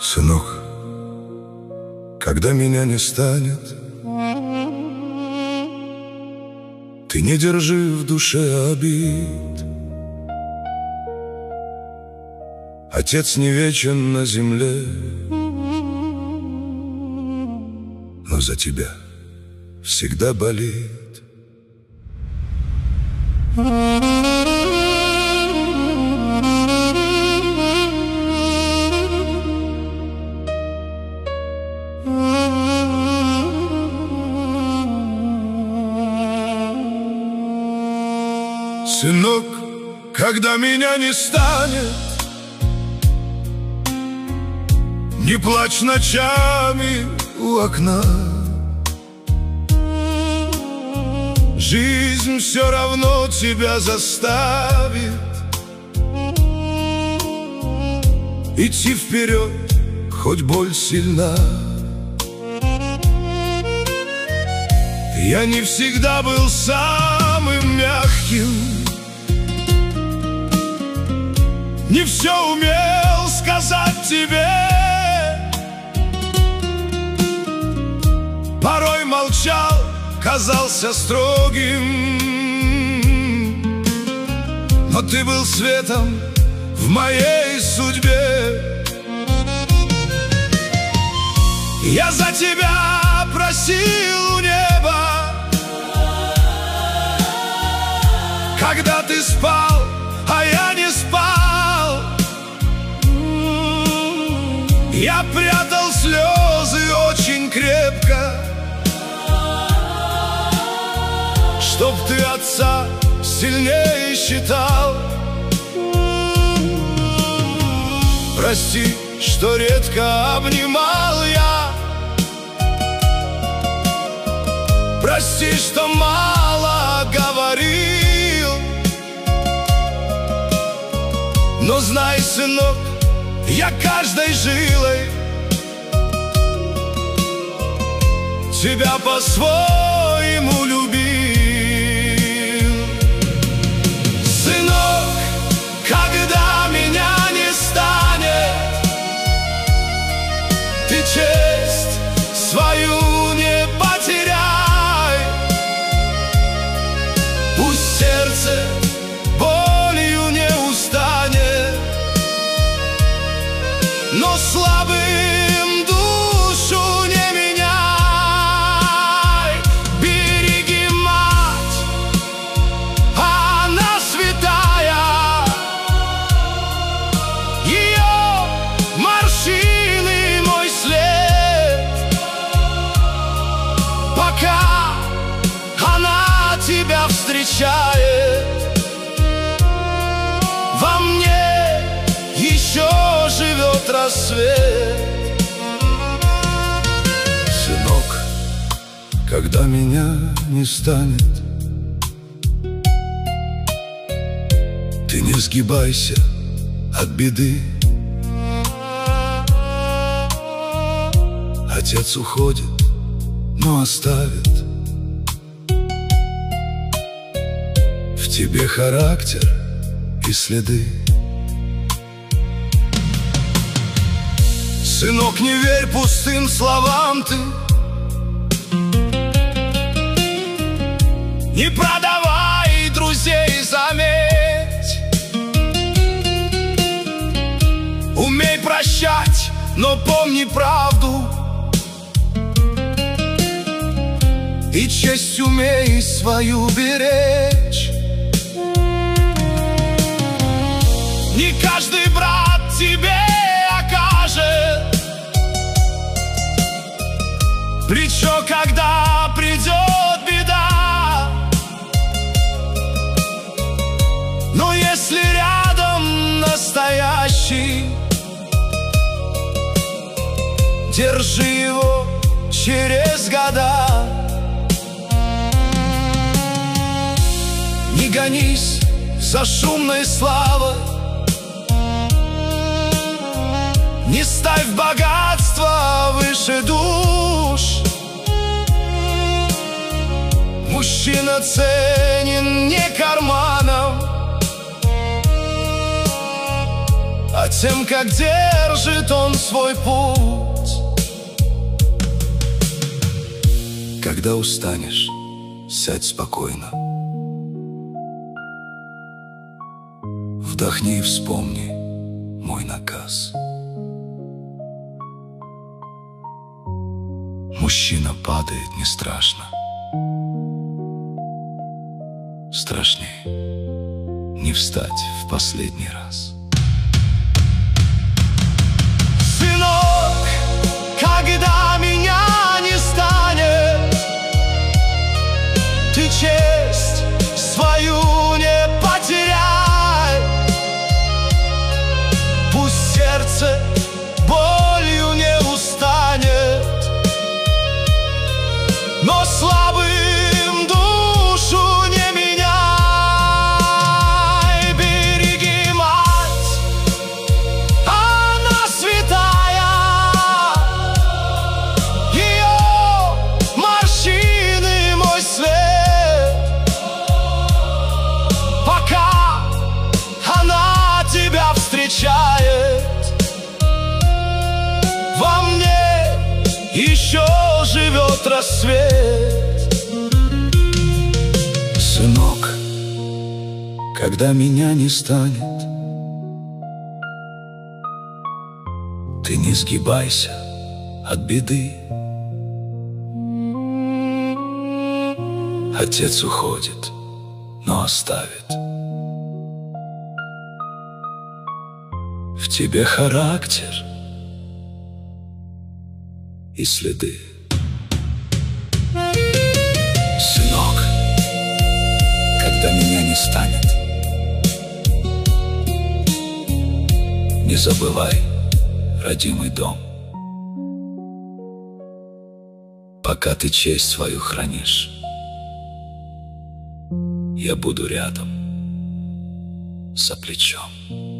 Сынок, когда меня не станет, ты не держи в душе обид. Отец не вечен на земле, но за тебя всегда болит. Сынок, когда меня не станет, не плачь ночами у окна. Жизнь все равно тебя заставит идти вперед, хоть боль сильна. Я не всегда был самым мягким, не все умел сказать тебе, порой молчал, казался строгим, но ты был светом в моей судьбе. Я за тебя просил у неба, когда ты спал, а я не спал. Я прятал слезы очень крепко, чтоб ты отца сильнее считал. Прости, что редко обнимал я, прости, что мало говорил. Но знай, сынок, я каждой жилой тебя по-своему любил. Сынок, когда меня не станет, ты честь свою не потеряй. Пусть сердце болью не устанет, но слабым душу не меняй. Береги мать, она святая, ее морщины мой след. Пока она тебя встречает, во мне еще живет рассвет. Сынок, когда меня не станет, ты не сгибайся от беды. Отец уходит, но оставит в тебе характер и следы. Сынок, не верь пустым словам ты, не продавай друзей, заметь. Умей прощать, но помни правду, и честь умей свою беречь. Не каждый брат тебе окажет плечо, когда придет беда. Но если рядом настоящий, держи его через года. Не гонись за шумной славой, не ставь богатство выше душ. Мужчина ценен не карманом, а тем, как держит он свой путь. Когда устанешь, сядь спокойно, вдохни и вспомни мой наказ. Мужчина падает, не страшно. Страшнее не встать в последний раз. Сынок, когда меня не станет, ты честь свою не потеряй. Пусть сердце болью не устанет, но слабым душу не меняй. Береги мать, она святая, ее морщины мой свет. Пока она тебя встречает, во мне еще живет рассвет. Сынок, когда меня не станет, ты не сгибайся от беды. Отец уходит, но оставит в тебе характер и следы. Сынок, когда меня не станет, не забывай родимый дом. Пока ты честь свою хранишь, я буду рядом, за плечом.